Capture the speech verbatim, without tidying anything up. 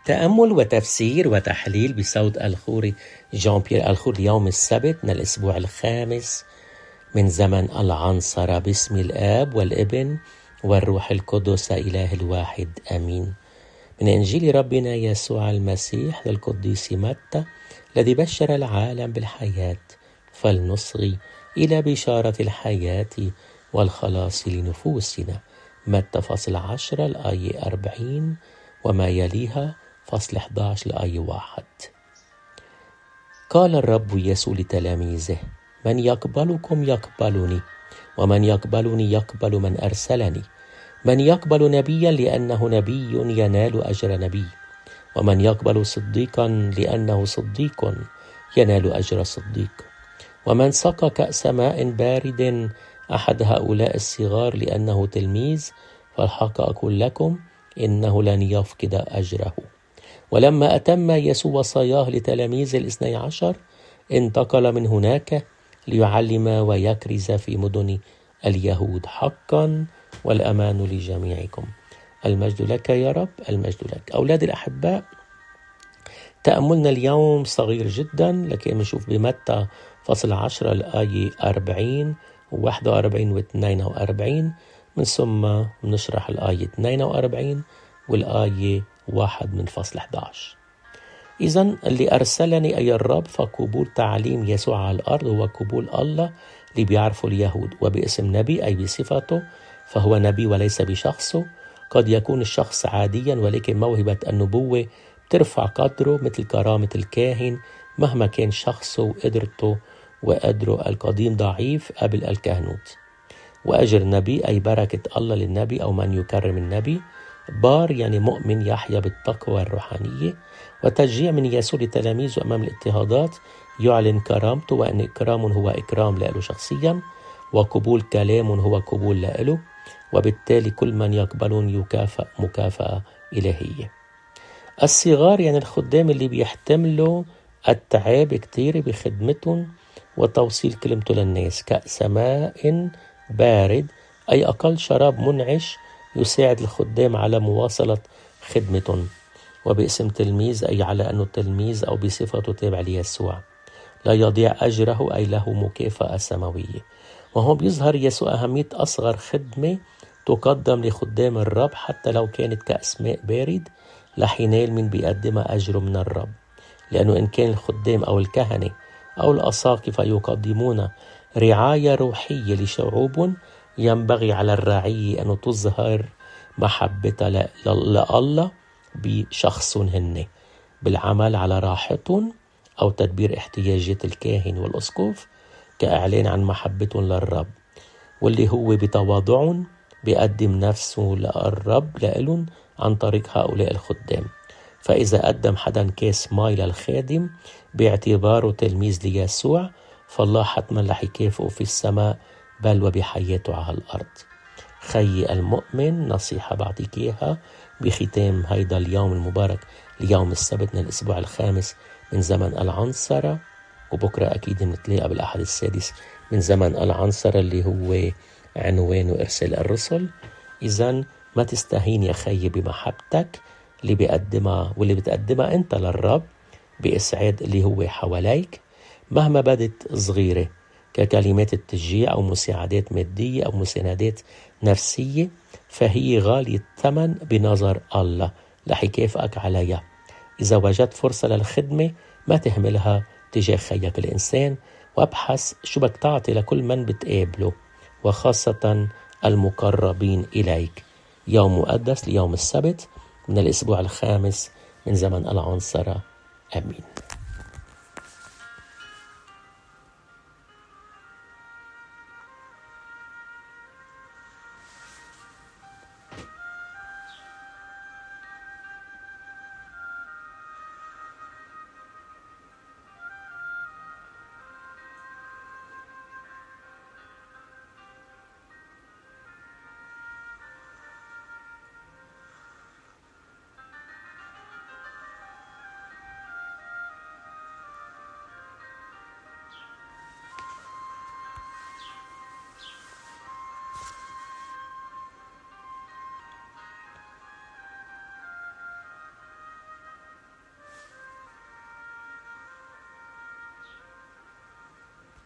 تأمل وتفسير وتحليل بصوت الخوري جان بيير الخور اليوم السبت من الأسبوع الخامس من زمن العنصرة، باسم الآب والابن والروح القدس إله الواحد آمين. من إنجيل ربنا يسوع المسيح للقديس متى الذي بشر العالم بالحياة، فلنصغي إلى بشارة الحياة والخلاص لنفوسنا. متى فصل عشرة الآية أربعين وما يليها فصل أحد عشر الآية واحد. قال الرب يسوع لتلاميذه: من يقبلكم يقبلني، ومن يقبلني يقبل من أرسلني. من يقبل نبيا لأنه نبي ينال أجر نبي، ومن يقبل صديقا لأنه صديق ينال أجر صديق. ومن سقى كأس ماء بارد أحد هؤلاء الصغار لأنه تلميذ، فالحق أقول لكم إنه لن يفقد أجره. ولما أتم يسوع وصاياه لتلاميذ الاثني عشر انتقل من هناك ليعلم ويكرز في مدن اليهود. حقا والأمان لجميعكم. المجد لك يا رب، المجد لك. أولاد الأحباء، تأملنا اليوم صغير جدا، لكن نشوف بمتى فصل عشرة الآية أربعين وواحد وأربعين واثنين وأربعين، من ثم نشرح الآية اثنين وأربعين والآية واحد من فصل أحد عشر. إذن اللي أرسلني أي الرب، فقبول تعليم يسوع على الأرض هو قبول الله اللي بيعرفه اليهود، وباسم نبي أي بصفته، فهو نبي وليس بشخصه. قد يكون الشخص عاديا، ولكن موهبة النبوة بترفع قدره مثل كرامة الكاهن مهما كان شخصه وقدرته وقدره القديم ضعيف قبل الكهنوت. وأجر نبي أي بركة الله للنبي أو من يكرم النبي. بار يعني مؤمن يحيا بالتقوى الروحانية. وتشجيع من يسوع لتلاميذه أمام الاضطهادات يعلن كرامته، وأن إكرام هو إكرام له شخصيا، وقبول كلام هو قبول له، وبالتالي كل من يقبلون يكافئ مكافأة إلهية. الصغار يعني الخدام اللي بيحتملوا التعب كتير بخدمتهم وتوصيل كلمته للناس. كأس ماء بارد أي أقل شراب منعش يساعد الخدام على مواصلة خدمتهم. وباسم تلميذ أي على أنه تلميذ أو بصفته تابع ليسوع، لا يضيع أجره أي له مكافأة سماوية. وهو بيظهر يسوع أهمية أصغر خدمة تقدم لخدام الرب، حتى لو كانت كأس ماء بارد رح ينال من بيقدمها أجره من الرب. لأنه إن كان الخدام أو الكهنة أو الأساقفة يقدمون رعاية روحية لشعوب، ينبغي على الرعية أن تظهر محبتها لله بشخصهم هن، بالعمل على راحتهم أو تدبير احتياجات الكاهن والأسقف، كإعلان عن محبتهم للرب، واللي هو بتواضعهم بيقدم نفسه للرب لإلهم عن طريق هؤلاء الخدام. فإذا قدم حدا كاس ماء للخادم باعتباره تلميذ ليسوع، فالله حتما رح يكافئه في السماء بل وبحياته على الأرض. خي المؤمن، نصيحة بعطيك إياها بختام هيدا اليوم المبارك، اليوم السبت من الأسبوع الخامس من زمن العنصرة، وبكرة أكيد نتلاقى بالأحد السادس من زمن العنصرة اللي هو عنوانه إرسال الرسل. إذن ما تستهين يا خي بمحبتك اللي بيقدمها واللي بتقدمها أنت للرب بإسعاد اللي هو حواليك، مهما بدت صغيرة، ككلمات التشجيع أو مساعدات مادية أو مساندات نفسية، فهي غالية الثمن بنظر الله، رح يكافئك عليها. إذا وجدت فرصة للخدمة ما تهملها تجاه خيك الإنسان، وابحث شو بدك تعطي لكل من بتقابله، وخاصة المقربين إليك. يوم مقدس ليوم السبت من الأسبوع الخامس من زمن العنصرة. آمين.